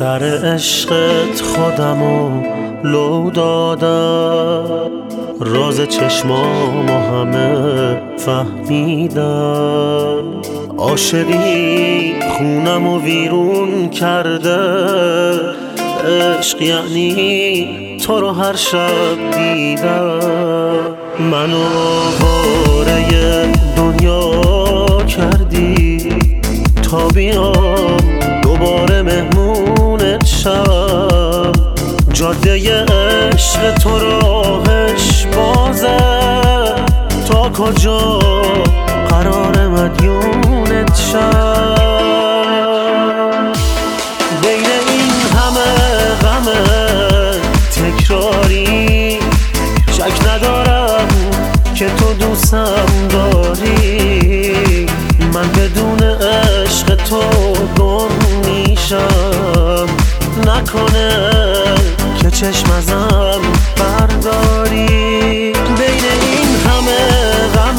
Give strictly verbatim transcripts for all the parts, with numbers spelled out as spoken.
سر عشقت خودمو لو دادم، راز چشمامو همه فهمیدم. عاشقی خونمو ویرون کرده، عشق یعنی تو رو هر شب دیدم. منو باره دنیا کردی تا بیام دوباره مهمونت شم. جاده عشق تو راهش بازه، تا کجا قرار مدیونت شم. بین این همه غم تکراری شک ندارم که تو دوستم داری. من بدون عشق تو گم میشم، نکنه که چشم ازم برداری. بین این همه غم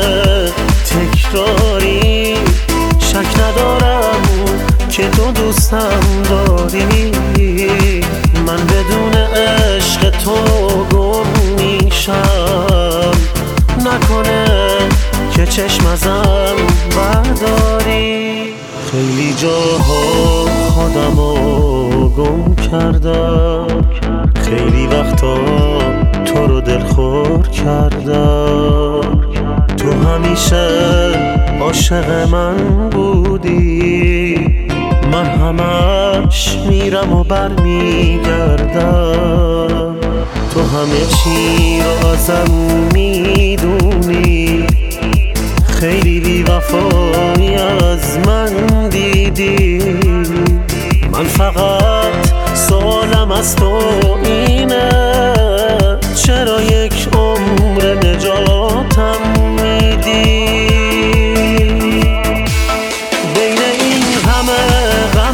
تکراری شک ندارم که تو دوستم داری. من بدون عشق تو گم میشم، نکنه که چشم ازم برداری. خیلی جاها خودمو گم کردم، خیلی وقتا تو رو دلخور کردم. تو همیشه عاشق من بودی، من همش میرم و بر میگردم. تو همه چی رو ازم میدونی، خیلی بی وفایی از من دیدی. من فقط سوالم از تو اینه، چرا یک عمر نجاتم میدی؟ بین این همه غم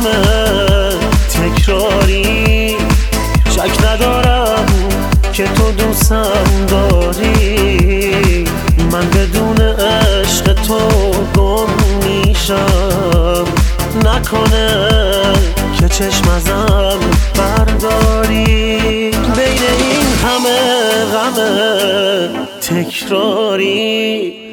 تکراری شک ندارم که تو دوستم داری. من بدون عشق تو گم میشم، نکنه که چشم ازم برداری. بین این همه غم تکراری